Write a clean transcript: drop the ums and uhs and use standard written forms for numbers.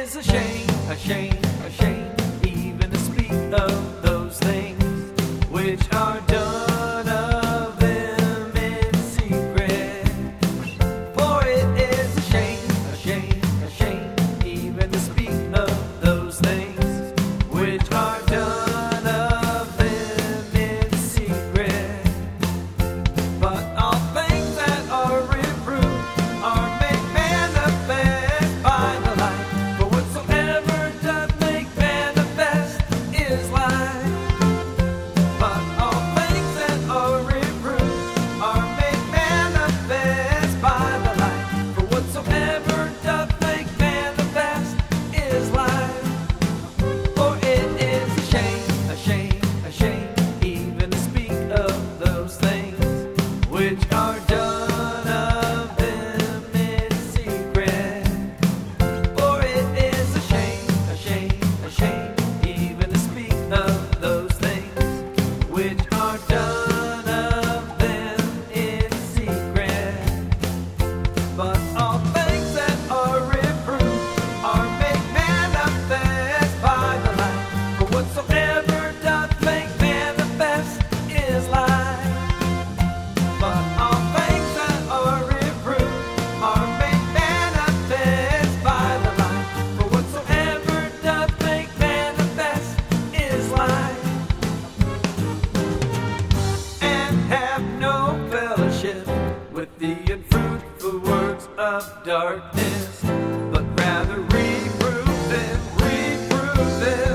is a shame, a shame, even to speak of those things which are done of them in secret. For it is a shame, a shame, a shame, even to speak of those things which are done of them in secret. But all things that are reproved are made manifest by the light. For whatsoever doth make manifest is light. But all things that are reproved are made manifest by the light. For whatsoever doth make manifest is light. For it is a shame, a shame, a shame, even to speak of those things which are done of them in secret. For it is a shame, a shame, a shame, even to speak of those things which are done of them in secret. But all things that are reproved are made manifest by the light. For whatsoever doth make manifest is light. But all things that are reproved are made manifest by the light. For whatsoever doth make manifest is light. And have no fellowship with the unfruitful works of darkness, but rather reprove them, reprove them.